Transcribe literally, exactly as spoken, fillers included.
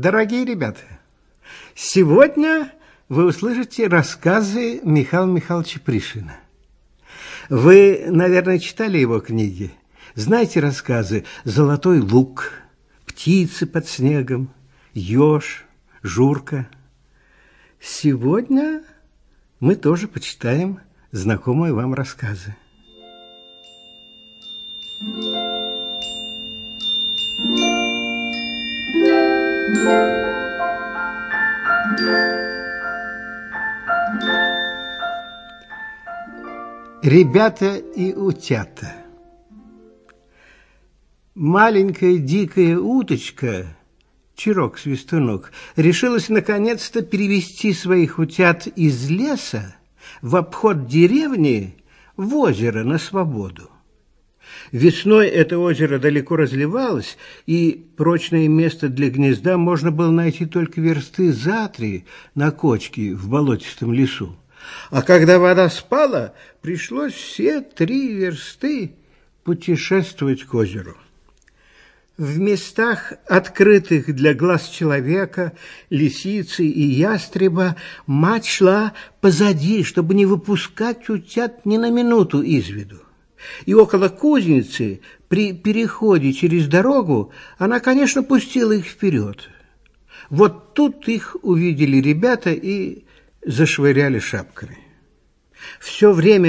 Дорогие ребята, сегодня вы услышите рассказы Михаила Михайловича Пришвина. Вы, наверное, читали его книги. Знаете рассказы «Золотой лук», «Птицы под снегом», «Еж», «Журка». Сегодня мы тоже почитаем знакомые вам рассказы. Ребята и утята. Маленькая дикая уточка, Чирок-свистунок, решилась наконец-то перевести своих утят из леса в обход деревни в озеро на свободу. Весной это озеро далеко разливалось, и прочное место для гнезда можно было найти только версты за три на кочке в болотистом лесу. А когда вода спала, пришлось все три версты путешествовать к озеру. В местах, открытых для глаз человека, лисицы и ястреба, мать шла позади, чтобы не выпускать утят ни на минуту из виду. И около кузницы, при переходе через дорогу, она, конечно, пустила их вперед. Вот тут их увидели ребята и зашвыряли шапками. Все время